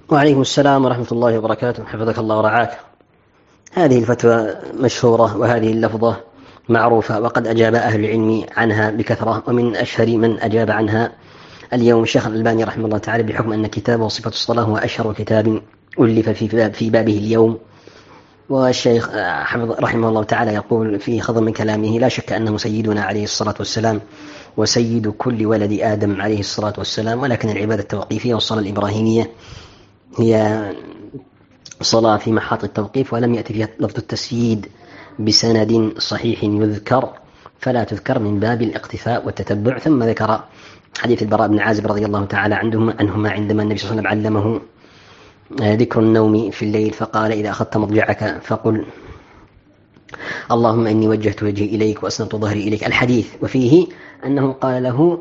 وعليكم السلام ورحمة الله وبركاته، حفظك الله ورعاك. هذه الفتوى مشهورة وهذه اللفظة معروفة، وقد أجاب أهل العلم عنها بكثرة، ومن أشهر من أجاب عنها اليوم الشيخ الألباني رحمه الله تعالى، بحكم أن كتابه صفة الصلاة هو أشهر كتاب ألف في بابه اليوم. والشيخ رحمه الله تعالى يقول في خضم من كلامه: لا شك أنه سيدنا عليه الصلاة والسلام وسيد كل ولد آدم عليه الصلاة والسلام، ولكن العبادة التوقيفية والصلاة الإبراهيمية هي صلاة في محط التوقيف، ولم يأتي فيها لفظ التسييد بسند صحيح يذكر، فلا تذكر من باب الاقتفاء والتتبع. ثم ذكر حديث البراء بن عازب رضي الله تعالى عنهما عندما النبي صلى الله عليه وسلم علمه ذكر النوم في الليل، فقال: إذا أخذت مضجعك فقل: اللهم إني وجهت وجهي إليك وأسندت ظهري إليك، الحديث. وفيه أنه قال له: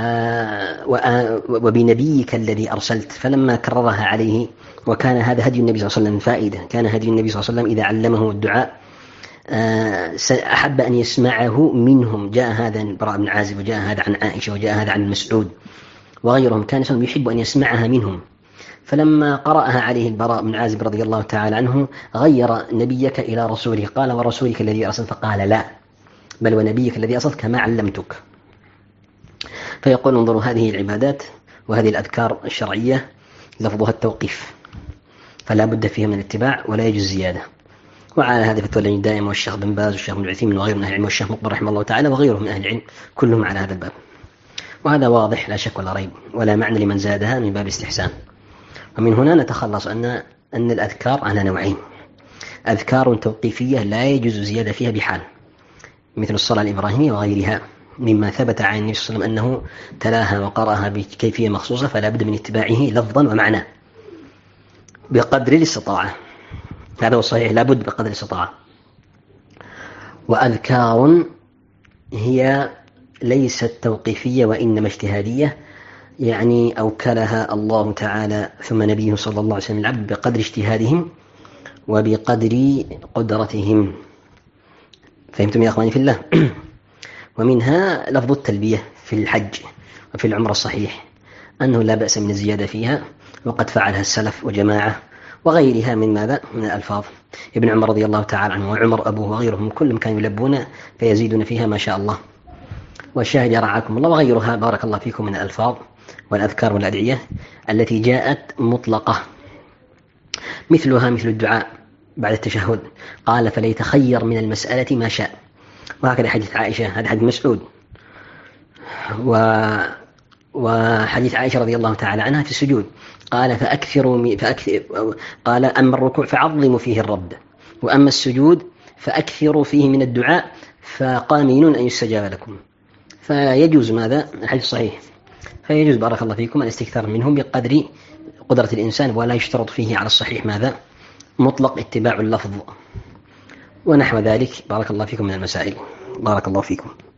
وبنبيك الذي أرسلت. فلما كررها عليه، وكان هذا هدي النبي صلى الله عليه وسلم فائدة، كان هدي النبي صلى الله عليه وسلم إذا علمه الدعاء أحب أن يسمعه منهم. جاء هذا البراء بن عازب، وجاء هذا عن عائشة، وجاء هذا عن مسعود وغيرهم، كان يحب أن يسمعها منهم. فلما قرأها عليه البراء بن عازب رضي الله تعالى عنه غير نبيك إلى رسوله، قال: ورسولك الذي أرسلت، فقال: لا، بل ونبيك الذي أرسلت كما علمتك. فيقول: انظروا، هذه العبادات وهذه الأذكار الشرعية لفظها التوقيف، فلا بد فيها من الاتباع ولا يجوز زيادة. وعلى هذه فتوى اللجنة الدائمة والشيخ بن باز والشيخ بن عثيمين وغيرهم من أهل العلم، والشيخ مقبل رحمه الله تعالى وغيرهم من أهل العلم، كلهم على هذا الباب. وهذا واضح لا شك ولا ريب، ولا معنى لمن زادها من باب الاستحسان. ومن هنا نتخلص أن الأذكار على نوعين: أذكار توقيفية لا يجوز زيادة فيها بحال، مثل الصلاة الإبراهيمية وغيرها مما ثبت عن النبي صلى الله عليه وسلم أنه تلاها وقرأها بكيفية مخصوصة، فلا بد من اتباعه لفظا ومعنى بقدر الاستطاعة. هذا هو الصحيح، لا بد بقدر الاستطاعة. وأذكار هي ليست توقيفية وإنما اجتهادية، يعني أوكلها الله تعالى ثم نبيه صلى الله عليه وسلم العبد بقدر اجتهادهم وبقدر قدرتهم. فهمتم يا أخواني في الله؟ ومنها لفظ التلبية في الحج وفي العمرة الصحيح، أنه لا بأس من الزيادة فيها، وقد فعلها السلف وجماعة وغيرها من ماذا؟ من الألفاظ. ابن عمر رضي الله تعالى عنه وعمر أبوه وغيرهم كلهم كانوا يلبون فيزيدون فيها ما شاء الله. والشاهد يرعاكم الله وغيرها بارك الله فيكم من الألفاظ والأذكار والأدعية التي جاءت مطلقة، مثلها مثل الدعاء بعد التشهد، قال: فليتخير من المسألة ما شاء. وهكذا حديث عائشة، هذا حديث مسعود، وحديث عائشة رضي الله تعالى عنها في السجود، قال: قال: أما الركوع فعظموا فيه الرب، وأما السجود فأكثروا فيه من الدعاء، فقاملون أن يستجاب لكم. فيجوز ماذا؟ الحديث صحيح، فيجوز بارك الله فيكم الاستكثار منهم بقدر قدرة الإنسان، ولا يشترط فيه على الصحيح ماذا؟ مطلق اتباع اللفظ ونحو ذلك. بارك الله فيكم من المسائل. بارك الله فيكم.